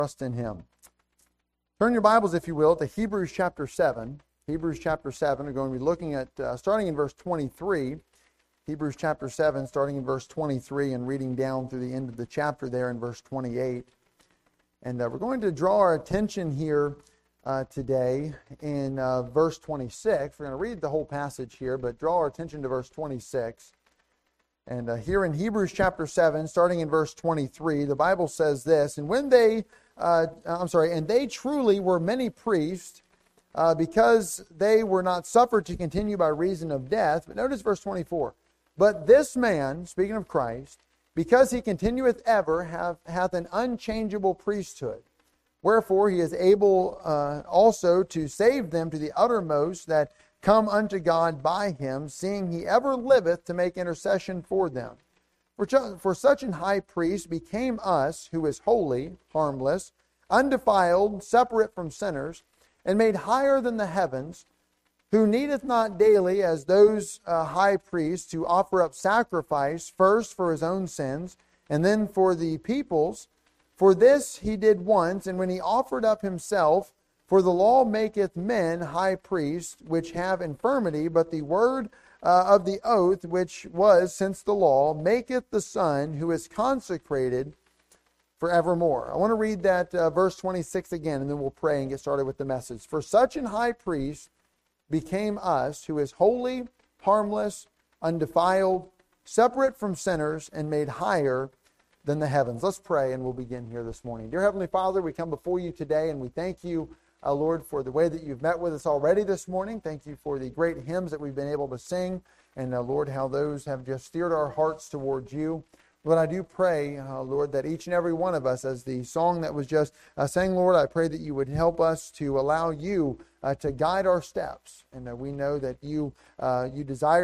trust in Him. Turn your Bibles, if you will, to Hebrews chapter 7. Hebrews chapter 7, we're going to be looking at, starting in verse 23. Hebrews chapter 7, starting in verse 23 and reading down through the end of the chapter there in verse 28. And we're going to draw our attention here today in verse 26. We're going to read the whole passage here, but draw our attention to verse 26. And here in Hebrews chapter 7, starting in verse 23, the Bible says this, and they truly were many priests, because they were not suffered to continue by reason of death. But notice verse 24. But this man, speaking of Christ, because he continueth ever, hath an unchangeable priesthood. Wherefore he is able also to save them to the uttermost that come unto God by him, seeing he ever liveth to make intercession for them. For such an high priest became us, who is holy, harmless, undefiled, separate from sinners, and made higher than the heavens, who needeth not daily, as those high priests, to offer up sacrifice, first for his own sins, and then for the people's. For this he did once, and when he offered up himself, for the law maketh men high priests, which have infirmity, but the word of the oath, which was since the law, maketh the Son, who is consecrated forevermore. I want to read that verse 26 again, and then we'll pray and get started with the message. For such an high priest became us, who is holy, harmless, undefiled, separate from sinners, and made higher than the heavens. Let's pray, and we'll begin here this morning. Dear Heavenly Father, we come before you today, and we thank you, Lord, for the way that you've met with us already this morning. Thank you for the great hymns that we've been able to sing, and Lord, how those have just steered our hearts towards you. Lord, I do pray, Lord, that each and every one of us, as the song that was just sang, Lord, I pray that you would help us to allow you to guide our steps. And we know that you desire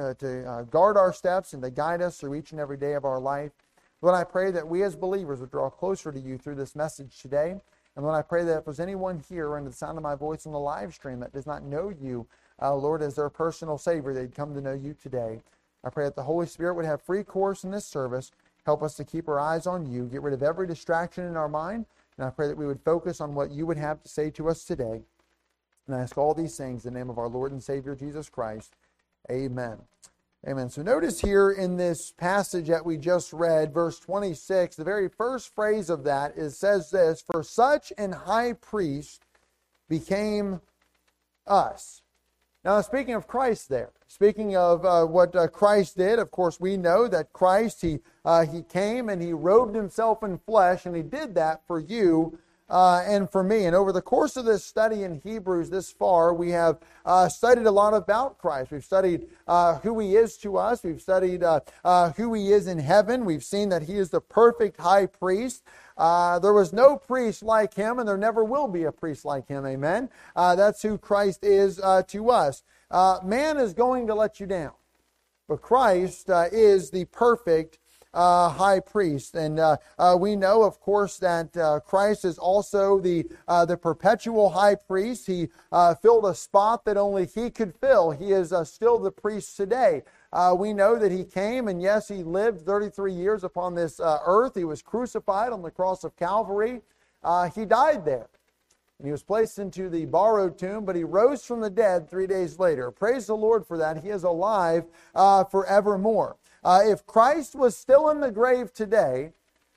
to guard our steps and to guide us through each and every day of our life. Lord, I pray that we as believers would draw closer to you through this message today. And Lord, I pray that if there's anyone here under the sound of my voice on the live stream that does not know you, Lord, as their personal Savior, they'd come to know you today. I pray that the Holy Spirit would have free course in this service. Help us to keep our eyes on you. Get rid of every distraction in our mind. And I pray that we would focus on what you would have to say to us today. And I ask all these things in the name of our Lord and Savior, Jesus Christ. Amen. Amen. So notice here in this passage that we just read, verse 26, the very first phrase of that says this, for such an high priest became us. Now, speaking of Christ there, speaking of what Christ did, of course, we know that Christ, he came and he robed himself in flesh, and he did that for you and for me. And over the course of this study in Hebrews this far, we have studied a lot about Christ. We've studied who he is to us. We've studied who he is in heaven. We've seen that he is the perfect high priest. There was no priest like him, and there never will be a priest like him. Amen. That's who Christ is to us. Man is going to let you down, but Christ is the perfect high priest. And we know, of course, that Christ is also the perpetual high priest. He filled a spot that only he could fill. He is still the priest today. We know that he came, and yes, he lived 33 years upon this earth. He was crucified on the cross of Calvary. He died there. And he was placed into the borrowed tomb, but he rose from the dead 3 days later. Praise the Lord for that. He is alive forevermore. If Christ was still in the grave today,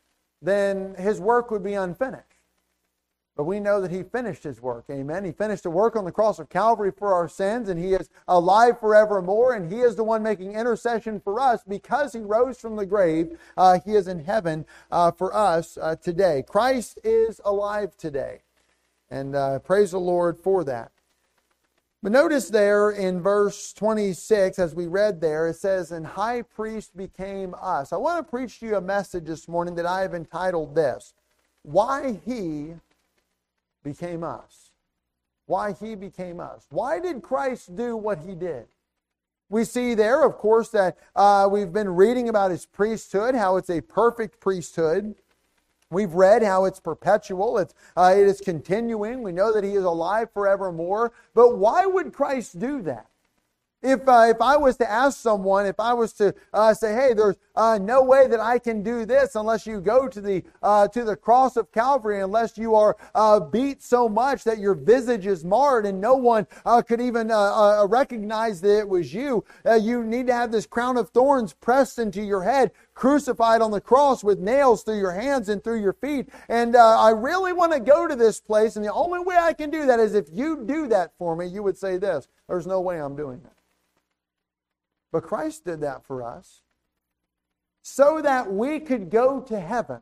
then his work would be unfinished. But we know that he finished his work. Amen. He finished the work on the cross of Calvary for our sins, and he is alive forevermore, and he is the one making intercession for us because he rose from the grave. He is in heaven for us today. Christ is alive today. And praise the Lord for that. But notice there in verse 26, as we read there, it says, and high priest became us. I want to preach to you a message this morning that I have entitled this, Why He Became Us. Why He became us. Why did Christ do what He did? We see there, of course, that we've been reading about His priesthood, how it's a perfect priesthood. We've read how it's perpetual, it is continuing. We know that He is alive forevermore. But why would Christ do that? If I was to ask someone, if I was to say, hey, there's no way that I can do this unless you go to the cross of Calvary, unless you are beat so much that your visage is marred and no one could even recognize that it was you. You need to have this crown of thorns pressed into your head, crucified on the cross with nails through your hands and through your feet. And I really want to go to this place, and the only way I can do that is if you do that for me. You would say this: there's no way I'm doing that. But Christ did that for us so that we could go to heaven.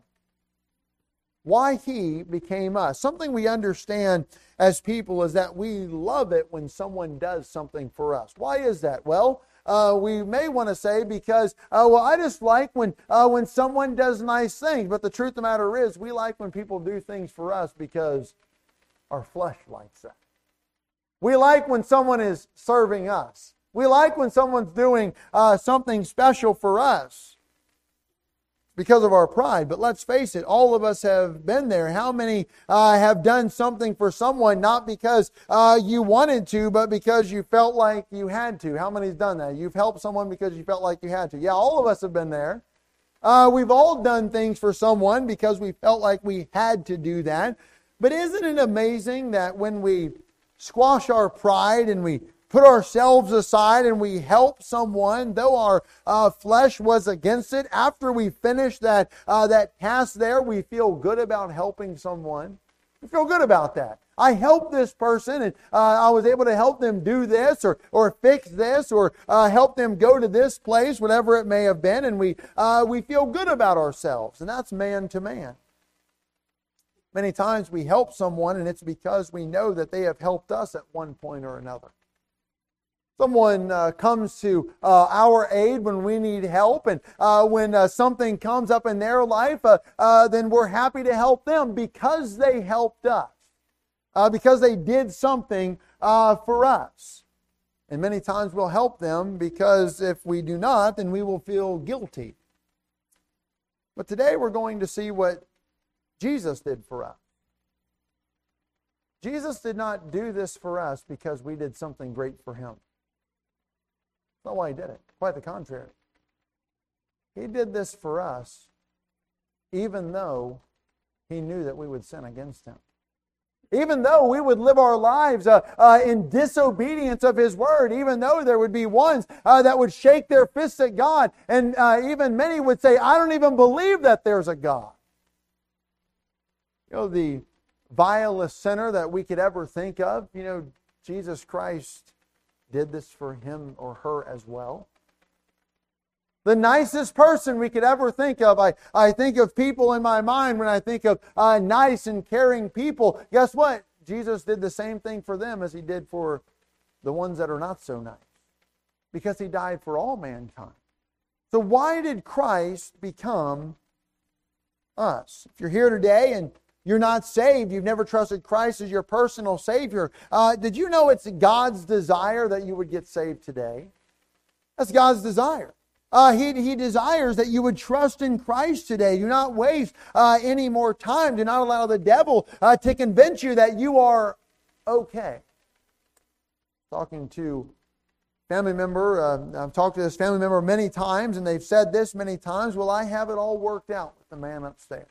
Why He became us. Something we understand as people is that we love it when someone does something for us. Why is that? Well, we may want to say because, I just like when someone does nice things. But the truth of the matter is, we like when people do things for us because our flesh likes that. We like when someone is serving us. We like when someone's doing something special for us because of our pride. But let's face it, all of us have been there. How many have done something for someone not because you wanted to, but because you felt like you had to? How many's done that? You've helped someone because you felt like you had to. Yeah, all of us have been there. We've all done things for someone because we felt like we had to do that. But isn't it amazing that when we squash our pride and we put ourselves aside and we help someone, though our flesh was against it, after we finish that task there, we feel good about helping someone. We feel good about that. I helped this person, and I was able to help them do this or fix this or help them go to this place, whatever it may have been, and we feel good about ourselves. And that's man to man. Many times we help someone, and it's because we know that they have helped us at one point or another. Someone comes to our aid when we need help, and when something comes up in their life, then we're happy to help them because they helped us, because they did something for us. And many times we'll help them because if we do not, then we will feel guilty. But today we're going to see what Jesus did for us. Jesus did not do this for us because we did something great for Him. That's not why He did it. Quite the contrary. He did this for us even though He knew that we would sin against Him. Even though we would live our lives in disobedience of His Word, even though there would be ones that would shake their fists at God, and even many would say, I don't even believe that there's a God. You know, the vilest sinner that we could ever think of, Jesus Christ did this for him or her as well. The nicest person we could ever think of. I think of people in my mind when I think of nice and caring people. Guess what? Jesus did the same thing for them as He did for the ones that are not so nice. Because He died for all mankind. So why did Christ become us? If you're here today and you're not saved, you've never trusted Christ as your personal Savior, did you know it's God's desire that you would get saved today? That's God's desire. He desires that you would trust in Christ today. Do not waste any more time. Do not allow the devil to convince you that you are okay. Talking to a family member, I've talked to this family member many times, and they've said this many times, well, I have it all worked out with the man upstairs.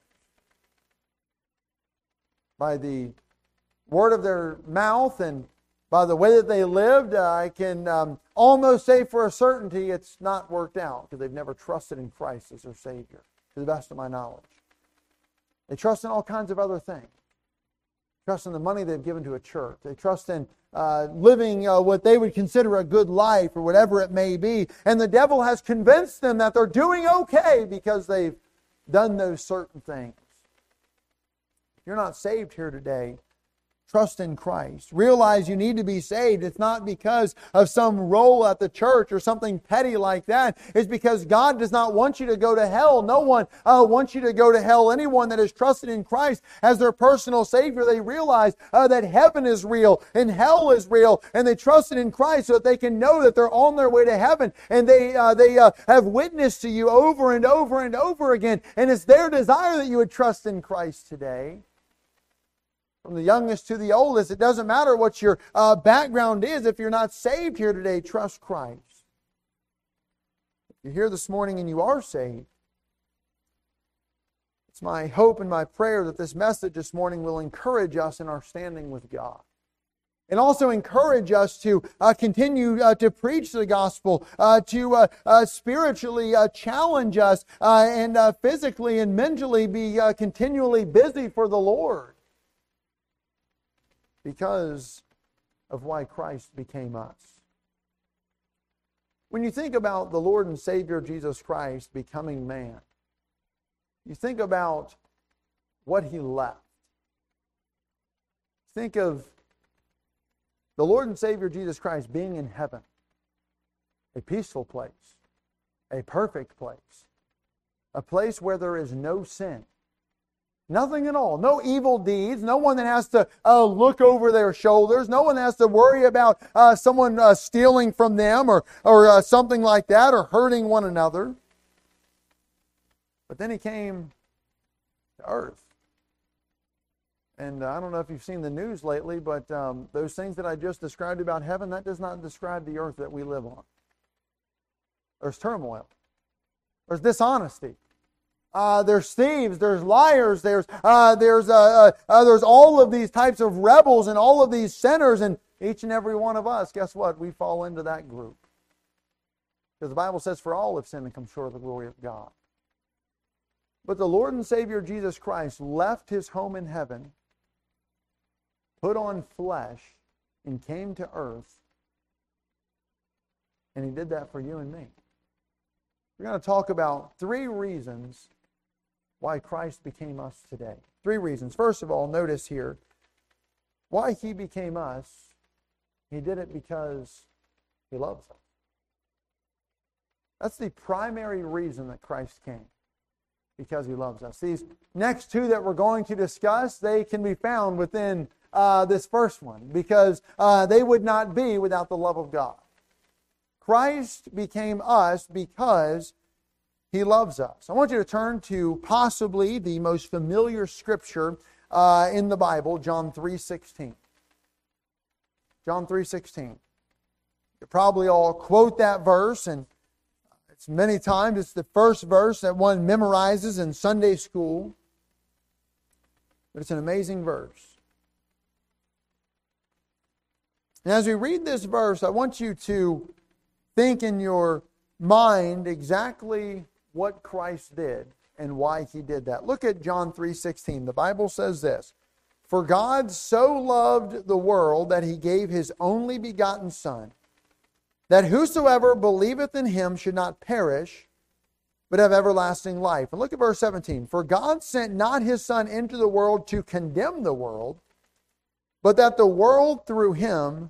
By the word of their mouth and by the way that they lived, I can almost say for a certainty it's not worked out because they've never trusted in Christ as their Savior, to the best of my knowledge. They trust in all kinds of other things. Trust in the money they've given to a church. They trust in living what they would consider a good life or whatever it may be. And the devil has convinced them that they're doing okay because they've done those certain things. If you're not saved here today, trust in Christ. Realize you need to be saved. It's not because of some role at the church or something petty like that. It's because God does not want you to go to hell. No one wants you to go to hell. Anyone that has trusted in Christ as their personal Savior, they realize that heaven is real and hell is real, and they trusted in Christ so that they can know that they're on their way to heaven, and they have witnessed to you over and over and over again. And it's their desire that you would trust in Christ today. from the youngest to the oldest. It doesn't matter what your background is. If you're not saved here today, trust Christ. If you're here this morning and you are saved, it's my hope and my prayer that this message this morning will encourage us in our standing with God. And also encourage us to continue to preach the gospel, to spiritually challenge us, and physically and mentally be continually busy for the Lord, because of why Christ became us. When you think about the Lord and Savior Jesus Christ becoming man, you think about what He left. Think of the Lord and Savior Jesus Christ being in heaven, a peaceful place, a perfect place, a place where there is no sin, nothing at all, no evil deeds, no one that has to look over their shoulders, no one has to worry about someone stealing from them or something like that, or hurting one another. But then He came to earth. And I don't know if you've seen the news lately, but those things that I just described about heaven, that does not describe the earth that we live on. There's turmoil. There's dishonesty. There's thieves. There's liars. There's all of these types of rebels and all of these sinners, and each and every one of us, guess what? We fall into that group. Because the Bible says, for all have sinned and come short of the glory of God. But the Lord and Savior Jesus Christ left His home in heaven, put on flesh, and came to earth. And He did that for you and me. We're going to talk about 3 reasons why Christ became us today. 3 reasons. First of all, notice here, why He became us. He did it because He loves us. That's the primary reason that Christ came. Because He loves us. These next 2 that we're going to discuss, they can be found within this first one, because they would not be without the love of God. Christ became us because He loves us. I want you to turn to possibly the most familiar scripture in the Bible, John 3:16. John 3:16. You probably all quote that verse, and it's many times it's the first verse that one memorizes in Sunday school. But it's an amazing verse. And as we read this verse, I want you to think in your mind exactly what Christ did and why He did that. Look at John 3:16. The Bible says this: "For God so loved the world that He gave His only begotten Son, that whosoever believeth in Him should not perish, but have everlasting life." And look at verse 17. "For God sent not His Son into the world to condemn the world, but that the world through Him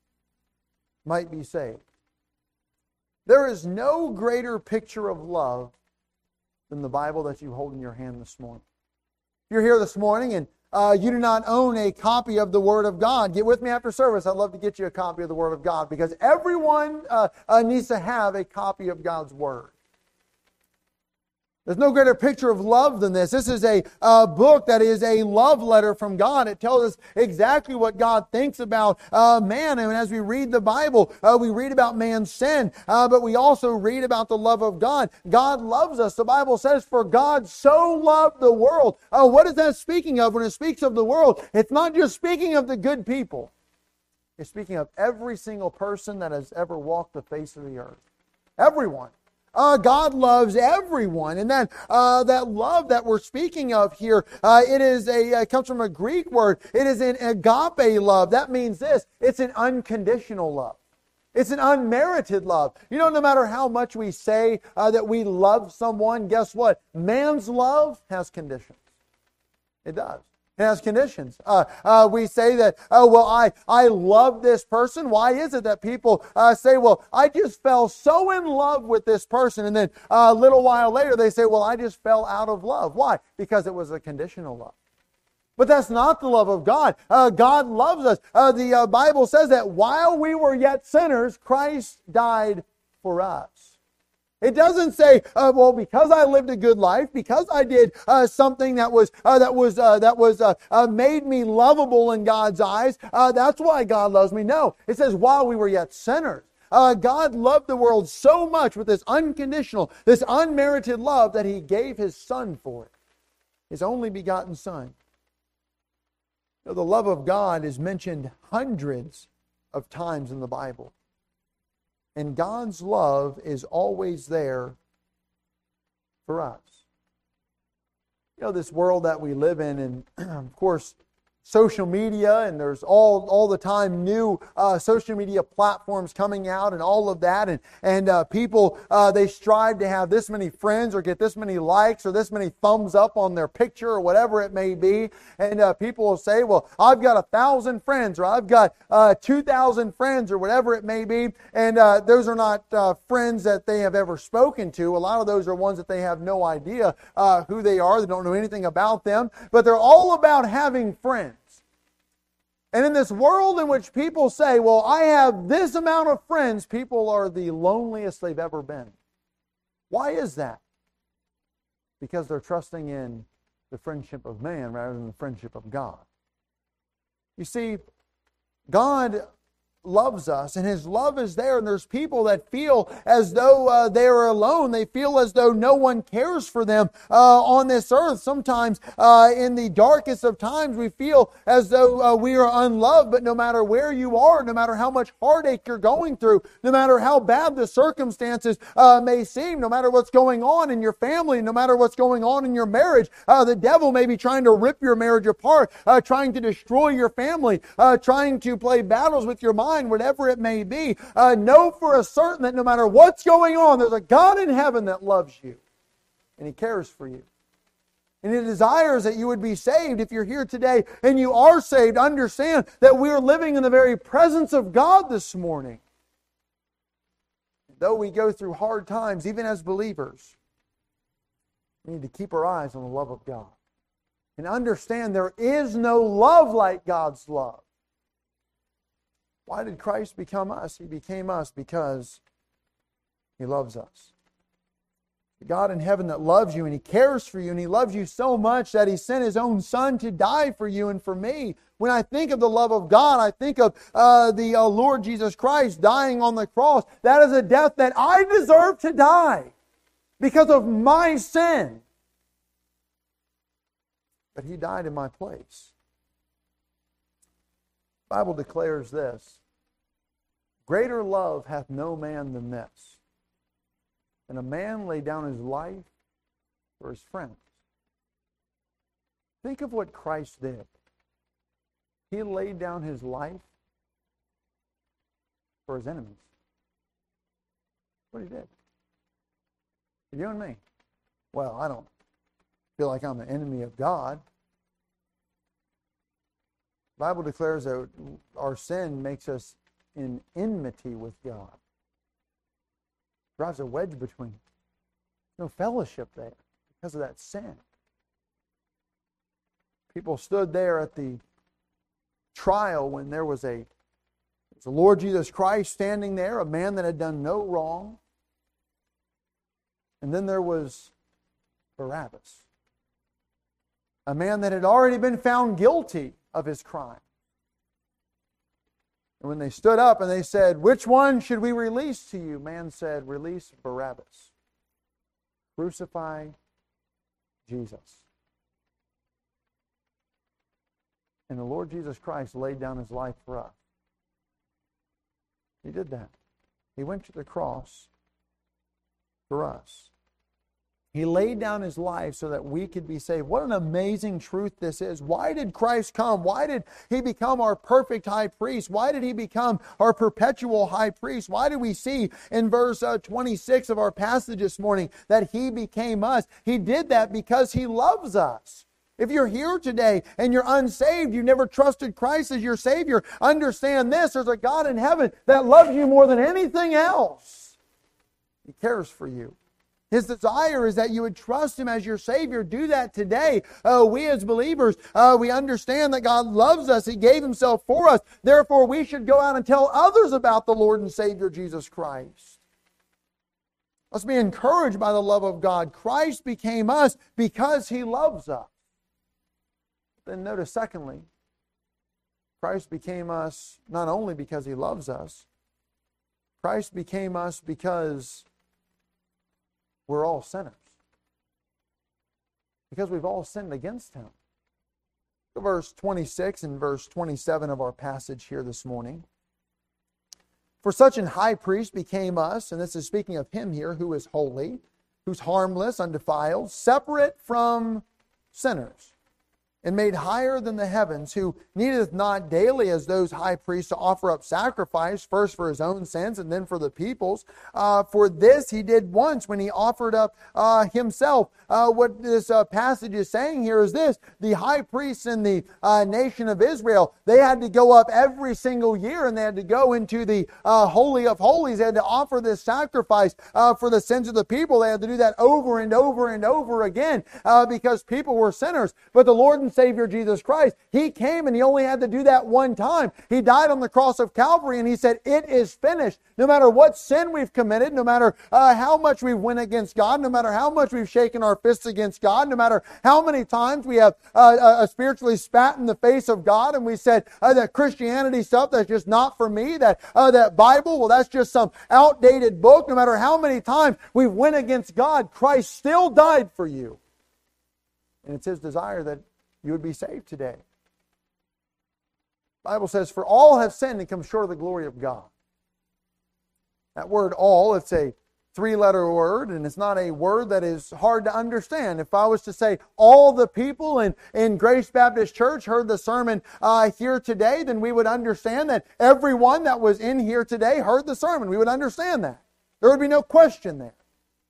might be saved." There is no greater picture of love than the Bible that you hold in your hand this morning. If you're here this morning and you do not own a copy of the Word of God, get with me after service. I'd love to get you a copy of the Word of God, because everyone needs to have a copy of God's Word. There's no greater picture of love than this. This is a book that is a love letter from God. It tells us exactly what God thinks about man. And as we read the Bible, we read about man's sin, but we also read about the love of God. God loves us. The Bible says, "For God so loved the world." What is that speaking of? When it speaks of the world, it's not just speaking of the good people. It's speaking of every single person that has ever walked the face of the earth. Everyone. God loves everyone, and that love that we're speaking of here, it comes from a Greek word. It is an agape love. That means this: it's an unconditional love. It's an unmerited love. You know, no matter how much we say that we love someone, guess what? Man's love has conditions. It does. It has conditions. We say that, I love this person. Why is it that people say, well, I just fell so in love with this person, and then a little while later they say, well, I just fell out of love. Why? Because it was a conditional love. But that's not the love of God. God loves us. The Bible says that while we were yet sinners, Christ died for us. It doesn't say, well, because I lived a good life, because I did something that made me lovable in God's eyes, that's why God loves me. No, it says while we were yet sinners. God loved the world so much with this unconditional, this unmerited love that He gave His Son for it. His only begotten Son. You know, the love of God is mentioned hundreds of times in the Bible. And God's love is always there for us. You know, this world that we live in, and of course, social media, and there's all the time new social media platforms coming out and all of that. And people, they strive to have this many friends or get this many likes or this many thumbs up on their picture or whatever it may be. And people will say, well, I've got 1,000 friends or I've got 2,000 friends or whatever it may be. And those are not friends that they have ever spoken to. A lot of those are ones that they have no idea who they are. They don't know anything about them. But they're all about having friends. And in this world in which people say, well, I have this amount of friends, people are the loneliest they've ever been. Why is that? Because they're trusting in the friendship of man rather than the friendship of God. You see, God loves us, and His love is there, and there's people that feel as though they are alone. They feel as though no one cares for them on this earth. Sometimes in the darkest of times we feel as though we are unloved, but no matter where you are, no matter how much heartache you're going through, no matter how bad the circumstances may seem, no matter what's going on in your family, no matter what's going on in your marriage, the devil may be trying to rip your marriage apart, trying to destroy your family, trying to play battles with your mind, whatever it may be. Know for a certain that no matter what's going on, there's a God in heaven that loves you. And He cares for you. And He desires that you would be saved. If you're here today and you are saved, understand that we are living in the very presence of God this morning. Though we go through hard times, even as believers, we need to keep our eyes on the love of God. And understand there is no love like God's love. Why did Christ become us? He became us because He loves us. The God in heaven that loves you and He cares for you and He loves you so much that He sent His own Son to die for you and for me. When I think of the love of God, I think of the Lord Jesus Christ dying on the cross. That is a death that I deserve to die because of my sin. But He died in my place. The Bible declares this: greater love hath no man than this, and a man lay down his life for his friends. Think of what Christ did. He laid down His life for His enemies. That's what He did. For you and me. Well, I don't feel like I'm an enemy of God. The Bible declares that our sin makes us in enmity with God. Drives a wedge between us. No fellowship there because of that sin. People stood there at the trial when there was the Lord Jesus Christ standing there, a man that had done no wrong. And then there was Barabbas, a man that had already been found guilty of his crime. And when they stood up and they said, which one should we release to you? Man said, release Barabbas. Crucify Jesus. And the Lord Jesus Christ laid down His life for us. He did that. He went to the cross for us. He laid down His life so that we could be saved. What an amazing truth this is. Why did Christ come? Why did He become our perfect high priest? Why did He become our perpetual high priest? Why did we see in verse 26 of our passage this morning that He became us? He did that because He loves us. If you're here today and you're unsaved, you've never trusted Christ as your Savior, understand this: there's a God in heaven that loves you more than anything else. He cares for you. His desire is that you would trust Him as your Savior. Do that today. We as believers, we understand that God loves us. He gave Himself for us. Therefore, we should go out and tell others about the Lord and Savior Jesus Christ. Let's be encouraged by the love of God. Christ became us because He loves us. Then notice, secondly, Christ became us not only because He loves us, Christ became us because we're all sinners. Because we've all sinned against Him. Verse 26 and verse 27 of our passage here this morning. For such an high priest became us, and this is speaking of Him here, who is holy, who's harmless, undefiled, separate from sinners, and made higher than the heavens, who needeth not daily as those high priests to offer up sacrifice, first for His own sins and then for the people's. For this He did once when He offered up Himself. What this passage is saying here is this: the high priests in the nation of Israel, they had to go up every single year, and they had to go into the Holy of Holies. They had to offer this sacrifice for the sins of the people. They had to do that over and over and over again because people were sinners. But the Lord and Savior Jesus Christ, He came and He only had to do that one time. He died on the cross of Calvary and He said, "It is finished." No matter what sin we've committed, no matter how much we've went against God, no matter how much we've shaken our fists against God, no matter how many times we have spiritually spat in the face of God and we said that Christianity stuff, that's just not for me, that Bible, well, that's just some outdated book. No matter how many times we've went against God, Christ still died for you. And it's His desire that you would be saved today. The Bible says, "For all have sinned and come short of the glory of God." That word "all," it's a three-letter word, and it's not a word that is hard to understand. If I was to say all the people in Grace Baptist Church heard the sermon here today, then we would understand that everyone that was in here today heard the sermon. We would understand that. There would be no question there.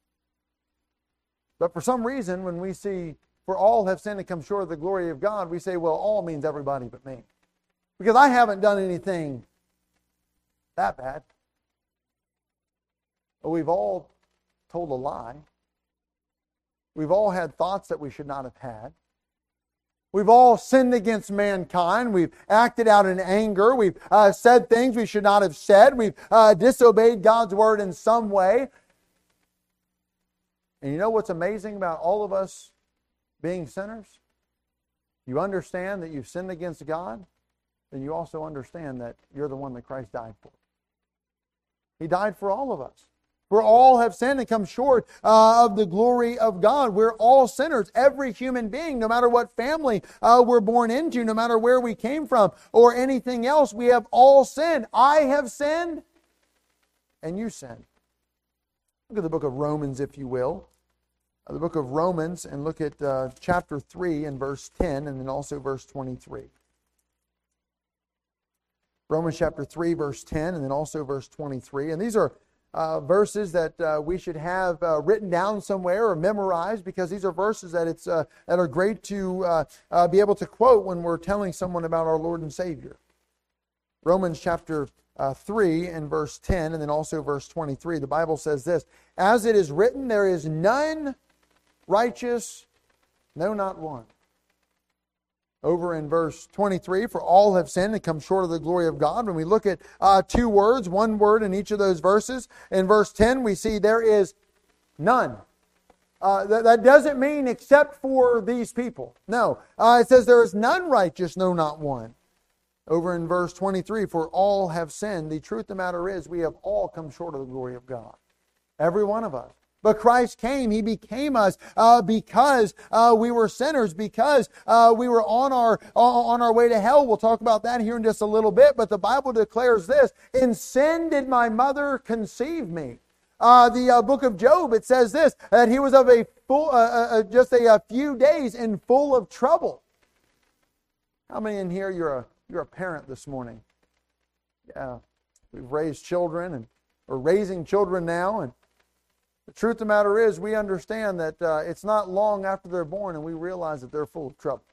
But for some reason, when we see "for all have sinned and come short of the glory of God," we say, well, all means everybody but me. Because I haven't done anything that bad. But we've all told a lie. We've all had thoughts that we should not have had. We've all sinned against mankind. We've acted out in anger. We've said things we should not have said. We've disobeyed God's word in some way. And you know what's amazing about all of us being sinners? You understand that you've sinned against God, then you also understand that you're the one that Christ died for. He died for all of us. For all have sinned and come short of the glory of God. We're all sinners. Every human being, no matter what family we're born into, no matter where we came from or anything else, we have all sinned. I have sinned and you sinned. Look at the book of Romans, if you will. The book of Romans, and look at chapter 3 and verse 10 and then also verse 23. Romans chapter 3, verse 10 and then also verse 23. And these are verses that we should have written down somewhere or memorized, because these are verses that are great to be able to quote when we're telling someone about our Lord and Savior. Romans chapter 3 and verse 10 and then also verse 23. The Bible says this: "As it is written, there is none righteous, no, not one." Over in verse 23, "For all have sinned and come short of the glory of God." When we look at two words, one word in each of those verses, in verse 10 we see there is none. That doesn't mean except for these people. No. It says there is none righteous, no, not one. Over in verse 23, "For all have sinned." The truth of the matter is we have all come short of the glory of God. Every one of us. But Christ came. He became us because we were sinners, because we were on our way to hell. We'll talk about that here in just a little bit. But the Bible declares this: "In sin did my mother conceive me." The book of Job, it says this, that he was of just a few days and full of trouble. How many in here you're a parent this morning? Yeah, we've raised children and we're raising children now, and the truth of the matter is we understand that it's not long after they're born and we realize that they're full of trouble.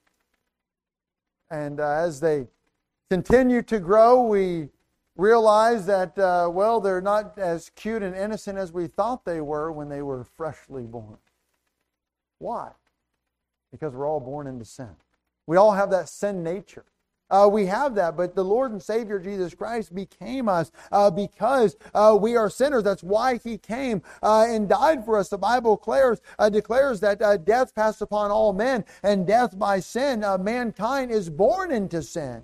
And as they continue to grow, we realize that, they're not as cute and innocent as we thought they were when they were freshly born. Why? Because we're all born into sin. We all have that sin nature. We have that, but the Lord and Savior Jesus Christ became us because we are sinners. That's why He came and died for us. The Bible declares that death passed upon all men, and death by sin. Mankind is born into sin.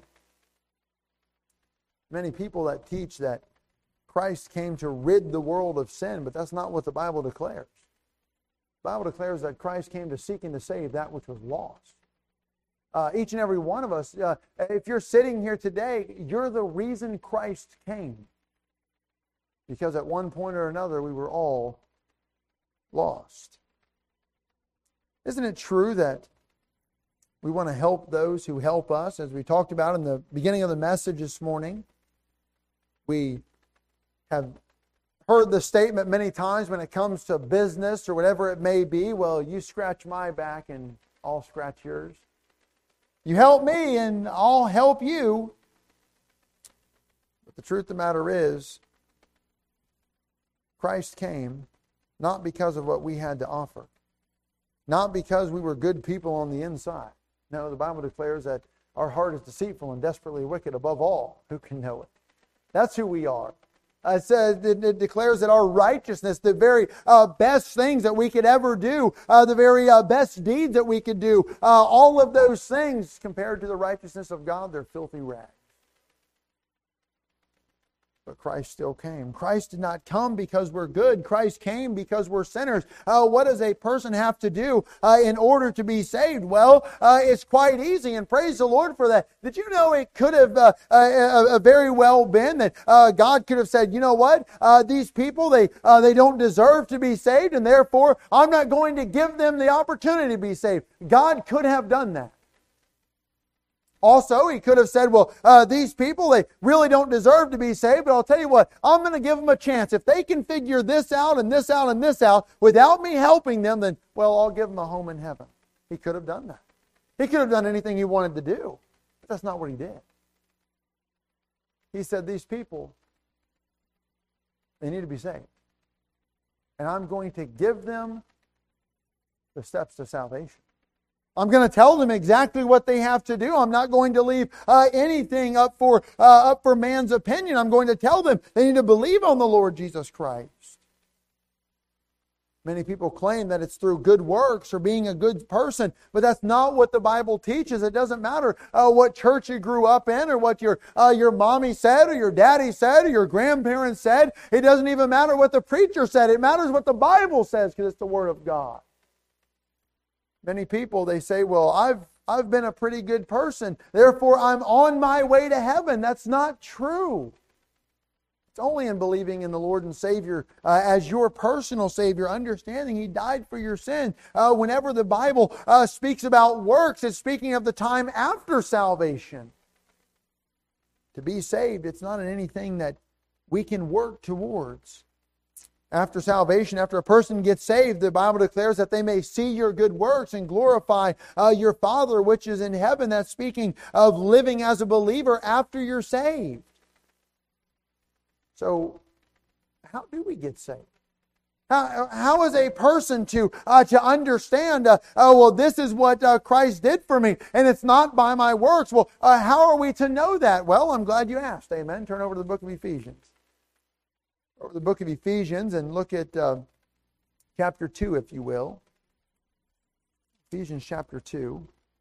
Many people that teach that Christ came to rid the world of sin, but that's not what the Bible declares. The Bible declares that Christ came to seek and to save that which was lost. Each and every one of us, if you're sitting here today, you're the reason Christ came. Because at one point or another, we were all lost. Isn't it true that we want to help those who help us? As we talked about in the beginning of the message this morning, we have heard the statement many times when it comes to business or whatever it may be, well, you scratch my back and I'll scratch yours. You help me and I'll help you. But the truth of the matter is, Christ came not because of what we had to offer. Not because we were good people on the inside. No, the Bible declares that our heart is deceitful and desperately wicked. Above all, who can know it? That's who we are. It declares that our righteousness, the very best things that we could ever do, the very best deeds that we could do, all of those things compared to the righteousness of God, they're filthy rags. But Christ still came. Christ did not come because we're good. Christ came because we're sinners. What does a person have to do in order to be saved? Well, it's quite easy, and praise the Lord for that. Did you know it could have very well been that God could have said, you know what? These people, they don't deserve to be saved, and therefore I'm not going to give them the opportunity to be saved. God could have done that. Also, He could have said, well, these people, they really don't deserve to be saved, but I'll tell you what, I'm going to give them a chance. If they can figure this out and this out and this out without me helping them, then, well, I'll give them a home in heaven. He could have done that. He could have done anything He wanted to do, but that's not what He did. He said, these people, they need to be saved. And I'm going to give them the steps to salvation. I'm going to tell them exactly what they have to do. I'm not going to leave anything up for man's opinion. I'm going to tell them they need to believe on the Lord Jesus Christ. Many people claim that it's through good works or being a good person, but that's not what the Bible teaches. It doesn't matter what church you grew up in or what your mommy said or your daddy said or your grandparents said. It doesn't even matter what the preacher said. It matters what the Bible says because it's the Word of God. Many people, they say, well, I've been a pretty good person, therefore I'm on my way to heaven. That's not true. It's only in believing in the Lord and Savior as your personal Savior, understanding He died for your sin. Whenever the Bible speaks about works, it's speaking of the time after salvation. To be saved, it's not in anything that we can work towards. After salvation, after a person gets saved, the Bible declares that they may see your good works and glorify your Father which is in heaven. That's speaking of living as a believer after you're saved. So, how do we get saved? How is a person to understand, well, this is what Christ did for me, and it's not by my works? Well, how are we to know that? Well, I'm glad you asked. Amen. Turn over to the book of Ephesians. Over the book of Ephesians and look at chapter 2, if you will. Ephesians chapter 2.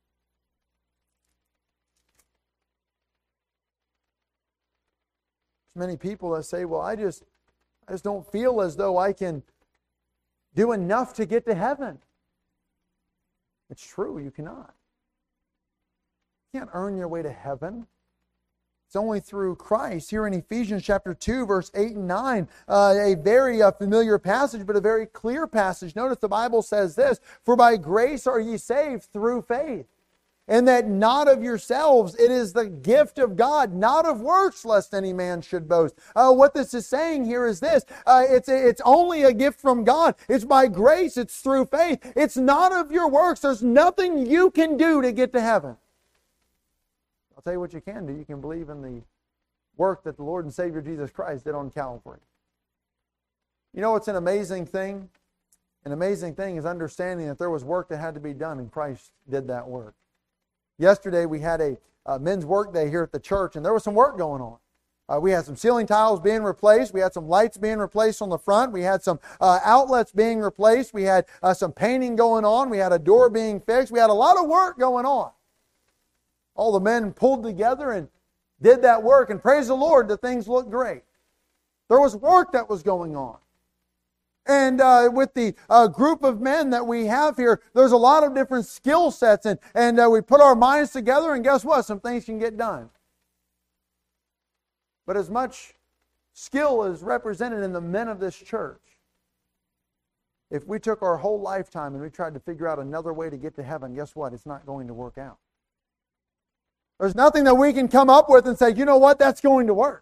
There's many people that say, well, I just don't feel as though I can do enough to get to heaven. It's true, you cannot. You can't earn your way to heaven. It's only through Christ. Here in Ephesians chapter 2, verse 8 and 9, a very familiar passage, but a very clear passage. Notice the Bible says this, for by grace are ye saved through faith, and that not of yourselves, it is the gift of God, not of works, lest any man should boast. What this is saying here is this, it's only a gift from God. It's by grace, it's through faith. It's not of your works. There's nothing you can do to get to heaven. I'll tell you what you can do. You can believe in the work that the Lord and Savior Jesus Christ did on Calvary. You know what's an amazing thing? An amazing thing is understanding that there was work that had to be done and Christ did that work. Yesterday we had men's work day here at the church, and there was some work going on. We had some ceiling tiles being replaced. We had some lights being replaced on the front. We had some outlets being replaced. We had some painting going on. We had a door being fixed. We had a lot of work going on. All the men pulled together and did that work, and praise the Lord, the things looked great. There was work that was going on. And with the group of men that we have here, there's a lot of different skill sets, and we put our minds together, and guess what? Some things can get done. But as much skill is represented in the men of this church, if we took our whole lifetime and we tried to figure out another way to get to heaven, guess what? It's not going to work out. There's nothing that we can come up with and say, you know what, that's going to work.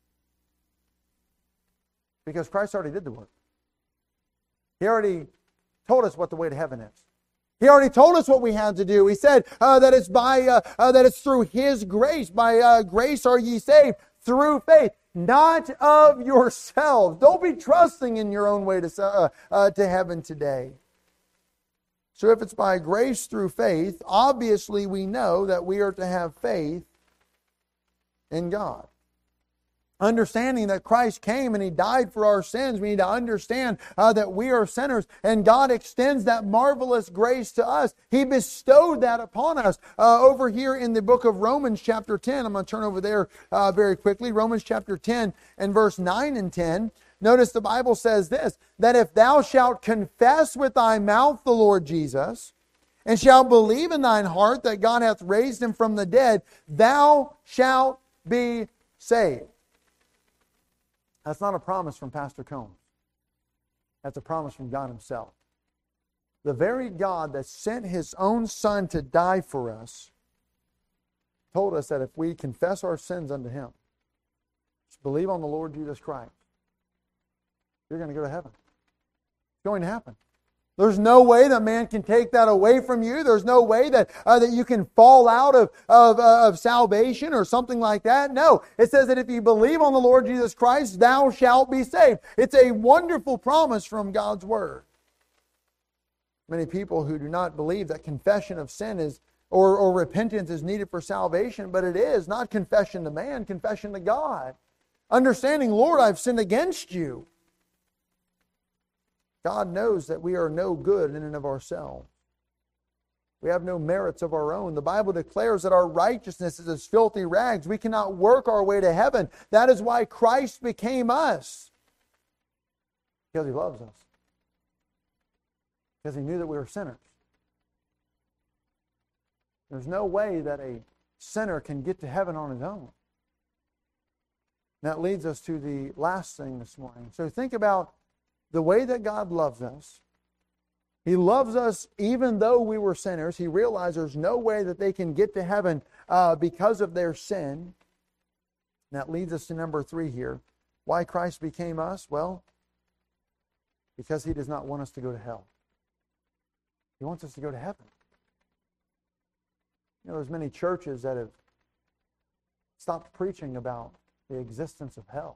Because Christ already did the work. He already told us what the way to heaven is. He already told us what we had to do. He said that it's through His grace. By grace are ye saved through faith, not of yourselves. Don't be trusting in your own way to heaven today. So if it's by grace through faith, obviously we know that we are to have faith in God. Understanding that Christ came and He died for our sins, we need to understand that we are sinners, and God extends that marvelous grace to us. He bestowed that upon us. Over here in the book of Romans chapter 10, I'm going to turn over there very quickly. Romans chapter 10 and verse 9 and 10. Notice the Bible says this, that if thou shalt confess with thy mouth the Lord Jesus, and shalt believe in thine heart that God hath raised Him from the dead, thou shalt be saved. That's not a promise from Pastor Combs. That's a promise from God Himself. The very God that sent His own Son to die for us told us that if we confess our sins unto Him, just believe on the Lord Jesus Christ, you're going to go to heaven. It's going to happen. There's no way that man can take that away from you. There's no way that you can fall out of salvation or something like that. No, it says that if you believe on the Lord Jesus Christ, thou shalt be saved. It's a wonderful promise from God's Word. Many people who do not believe that confession of sin is or repentance is needed for salvation, but it is not confession to man, confession to God. Understanding, Lord, I've sinned against you. God knows that we are no good in and of ourselves. We have no merits of our own. The Bible declares that our righteousness is as filthy rags. We cannot work our way to heaven. That is why Christ became us. Because He loves us. Because He knew that we were sinners. There's no way that a sinner can get to heaven on his own. And that leads us to the last thing this morning. So think about the way that God loves us. He loves us even though we were sinners. He realized there's no way that they can get to heaven because of their sin. And that leads us to number 3 here. Why Christ became us? Well, because He does not want us to go to hell. He wants us to go to heaven. You know, there's many churches that have stopped preaching about the existence of hell.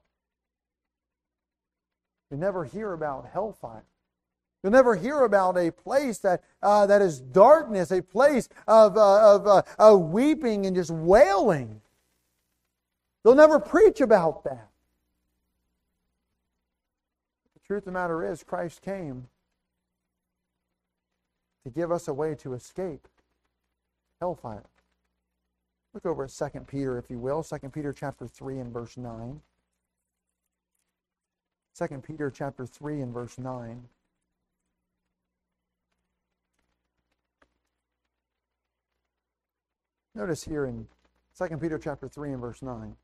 You never hear about hellfire. You'll never hear about a place that is darkness, a place of weeping and just wailing. They'll never preach about that. The truth of the matter is, Christ came to give us a way to escape hellfire. Look over at 2 Peter, if you will. 2 Peter chapter 3 and verse 9. 2 Peter chapter 3 and verse 9. Notice here in 2 Peter chapter 3 and verse 9.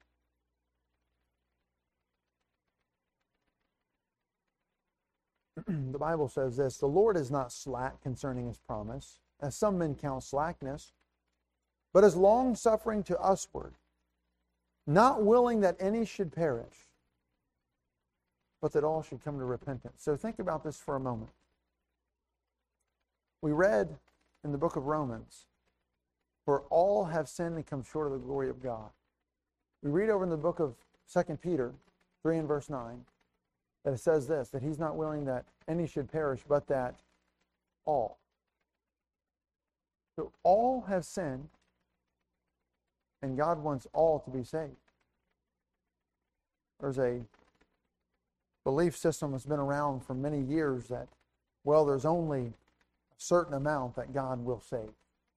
The Bible says this, the Lord is not slack concerning His promise, as some men count slackness, but is long-suffering to usward, not willing that any should perish, but that all should come to repentance. So think about this for a moment. We read in the book of Romans, for all have sinned and come short of the glory of God. We read over in the book of 2 Peter 3 and verse 9, that it says this, that He's not willing that any should perish, but that all. So all have sinned And God wants all to be saved. There's a belief system that's been around for many years that, well, there's only a certain amount that God will save.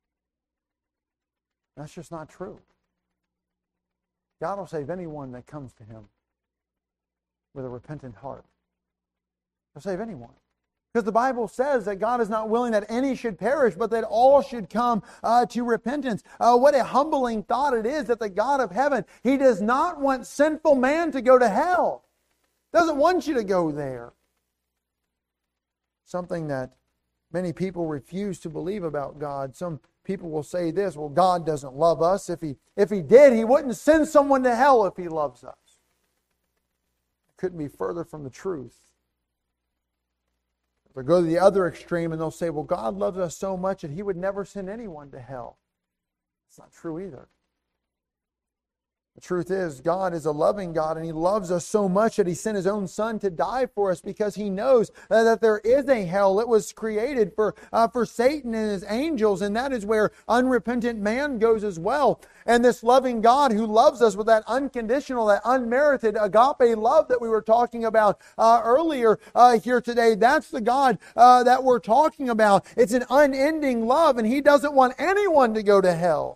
That's just not true. God will save anyone that comes to Him with a repentant heart. He'll save anyone. Because the Bible says that God is not willing that any should perish, but that all should come to repentance. What a humbling thought it is that the God of heaven, He does not want sinful man to go to hell. Doesn't want you to go there. Something that many people refuse to believe about God. Some people will say this, well, God doesn't love us. If He did, He wouldn't send someone to hell if He loves us. It couldn't be further from the truth. They'll go to the other extreme and they'll say, well, God loves us so much that He would never send anyone to hell. It's not true either. The truth is, God is a loving God, and He loves us so much that He sent His own Son to die for us because He knows that there is a hell. It was created for Satan and his angels, and that is where unrepentant man goes as well. And this loving God who loves us with that unconditional, that unmerited agape love that we were talking about earlier here today, that's the God that we're talking about. It's an unending love, and He doesn't want anyone to go to hell.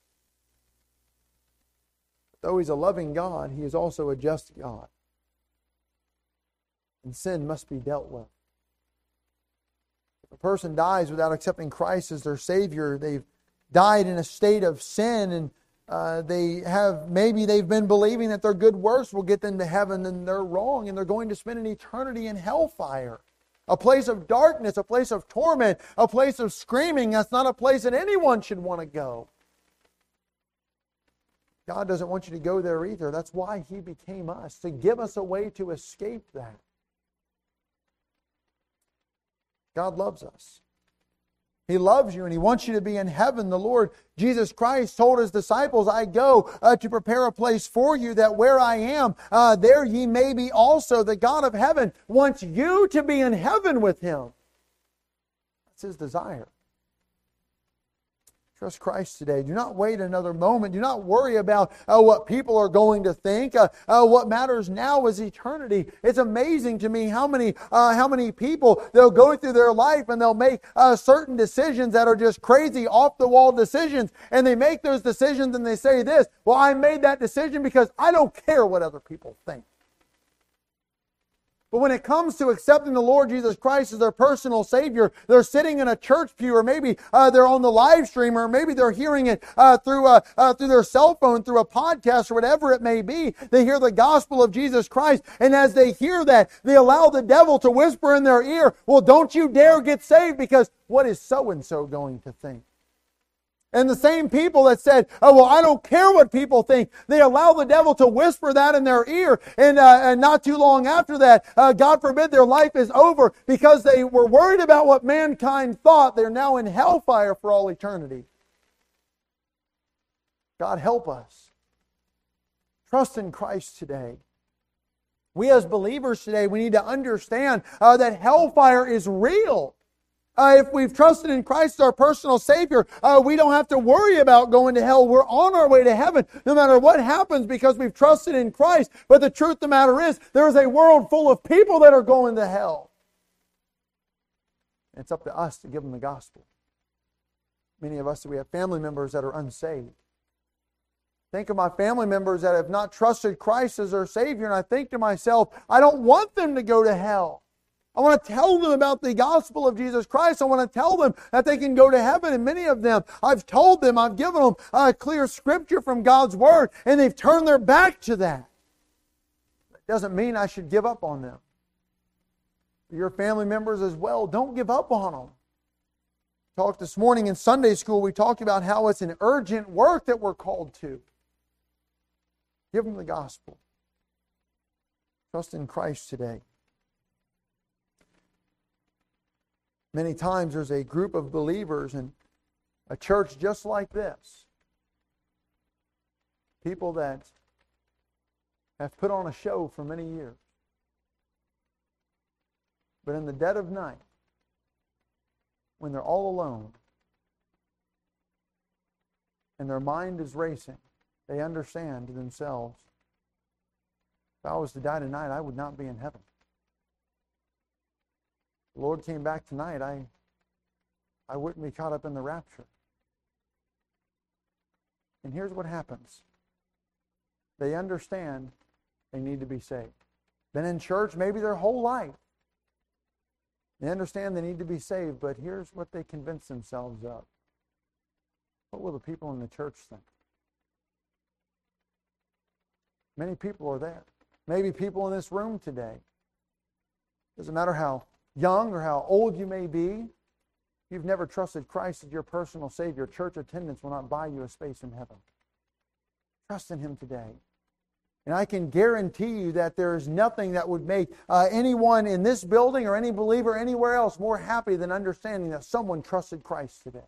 Though He's a loving God, He is also a just God. And sin must be dealt with. If a person dies without accepting Christ as their Savior, they've died in a state of sin, and maybe they've been believing that their good works will get them to heaven, and they're wrong, and they're going to spend an eternity in hellfire. A place of darkness, a place of torment, a place of screaming. That's not a place that anyone should want to go. God doesn't want you to go there either. That's why He became us, to give us a way to escape that. God loves us. He loves you and He wants you to be in heaven. The Lord Jesus Christ told His disciples, I go to prepare a place for you, that where I am, there ye may be also. The God of heaven wants you to be in heaven with Him. That's His desire. Trust Christ today. Do not wait another moment. Do not worry about what people are going to think. What matters now is eternity. It's amazing to me how many people, they'll go through their life and they'll make certain decisions that are just crazy, off-the-wall decisions. And they make those decisions and they say this, well, I made that decision because I don't care what other people think. But when it comes to accepting the Lord Jesus Christ as their personal Savior, they're sitting in a church pew, or maybe they're on the live stream, or maybe they're hearing it through their cell phone, through a podcast, or whatever it may be. They hear the gospel of Jesus Christ, and as they hear that, they allow the devil to whisper in their ear, well, don't you dare get saved, because what is so-and-so going to think? And the same people that said, oh, well, I don't care what people think, they allow the devil to whisper that in their ear. And not too long after that, God forbid, their life is over because they were worried about what mankind thought. They're now in hellfire for all eternity. God help us. Trust in Christ today. We as believers today, we need to understand that hellfire is real. If we've trusted in Christ as our personal Savior, we don't have to worry about going to hell. We're on our way to heaven no matter what happens because we've trusted in Christ. But the truth of the matter is, there is a world full of people that are going to hell. It's up to us to give them the gospel. Many of us, we have family members that are unsaved. Think of my family members that have not trusted Christ as their Savior, and I think to myself, I don't want them to go to hell. I want to tell them about the gospel of Jesus Christ. I want to tell them that they can go to heaven. And many of them, I've told them, I've given them a clear scripture from God's Word, and they've turned their back to that. It doesn't mean I should give up on them. Your family members as well, don't give up on them. Talked this morning in Sunday school, we talked about how it's an urgent work that we're called to. Give them the gospel. Trust in Christ today. Many times there's a group of believers in a church just like this. People that have put on a show for many years. But in the dead of night, when they're all alone and their mind is racing, They understand themselves. If I was to die tonight, I would not be in heaven. If the Lord came back tonight, I wouldn't be caught up in the rapture. And here's what happens. They understand they need to be saved. Been in church maybe their whole life. They understand they need to be saved, but here's what they convince themselves of. What will the people in the church think? Many people are there. Maybe people in this room today. Doesn't matter how young or how old you may be. If you've never trusted Christ as your personal Savior, church attendance will not buy you a space in heaven. Trust in Him today. And I can guarantee you that there is nothing that would make anyone in this building or any believer anywhere else more happy than understanding that someone trusted Christ today.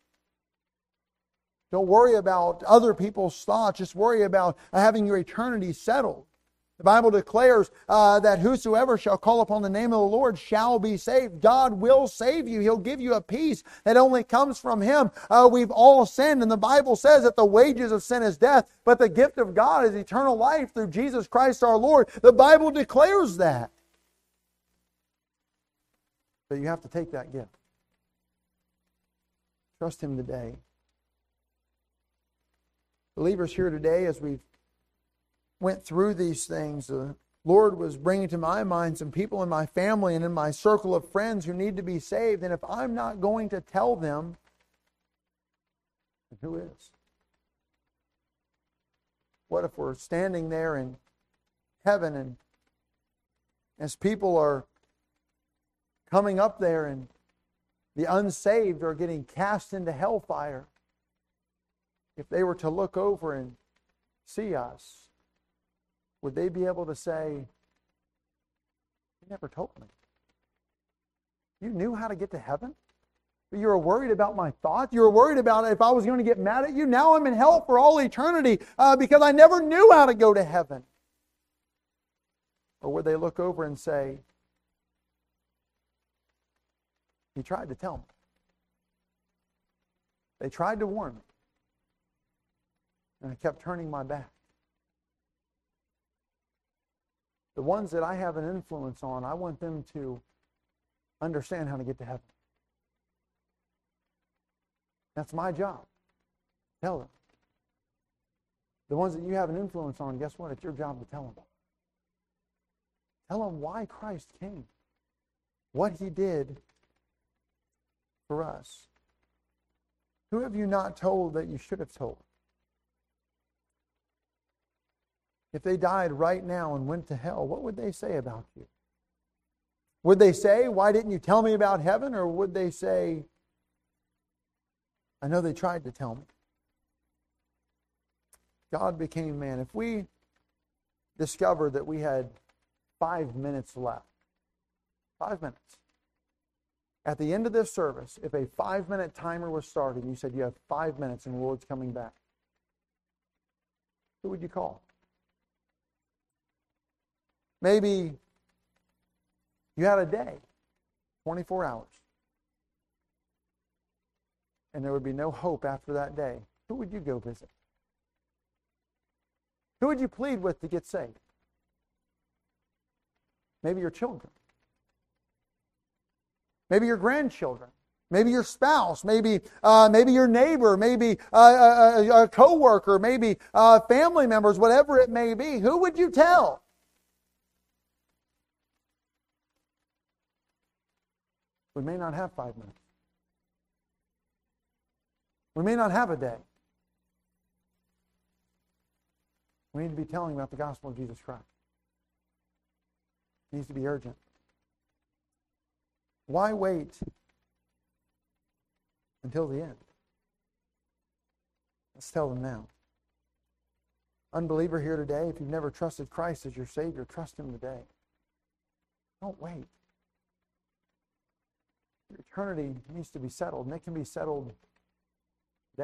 Don't worry about other people's thoughts. Just worry about having your eternity settled. The Bible declares that whosoever shall call upon the name of the Lord shall be saved. God will save you. He'll give you a peace that only comes from Him. We've all sinned, and the Bible says that the wages of sin is death, but the gift of God is eternal life through Jesus Christ our Lord. The Bible declares that. But you have to take that gift. Trust Him today. Believers here today, as we've went through these things, the Lord was bringing to my mind some people in my family and in my circle of friends who need to be saved. And if I'm not going to tell them, then who is? What if we're standing there in heaven and as people are coming up there and the unsaved are getting cast into hellfire? If they were to look over and see us, would they be able to say, "You never told me. You knew how to get to heaven? But you were worried about my thoughts. You were worried about if I was going to get mad at you. Now I'm in hell for all eternity because I never knew how to go to heaven." Or would they look over and say, "He tried to tell me. They tried to warn me. And I kept turning my back." The ones that I have an influence on, I want them to understand how to get to heaven. That's my job. Tell them. The ones that you have an influence on, guess what? It's your job to tell them. Tell them why Christ came. What He did for us. Who have you not told that you should have told? If they died right now and went to hell, what would they say about you? Would they say, "Why didn't you tell me about heaven?" Or would they say, "I know they tried to tell me"? God became man. If we discovered that we had 5 minutes left, 5 minutes, at the end of this service, if a 5-minute timer was started, and you said you have 5 minutes and the Lord's coming back, who would you call? Maybe you had a day, 24 hours, and there would be no hope after that day. Who would you go visit? Who would you plead with to get saved? Maybe your children. Maybe your grandchildren. Maybe your spouse. Maybe your neighbor. Maybe a coworker. Maybe family members. Whatever it may be. Who would you tell? We may not have 5 minutes. We may not have a day. We need to be telling about the gospel of Jesus Christ. It needs to be urgent. Why wait until the end? Let's tell them now. Unbeliever here today, if you've never trusted Christ as your Savior, trust Him today. Don't wait. Your eternity needs to be settled, and it can be settled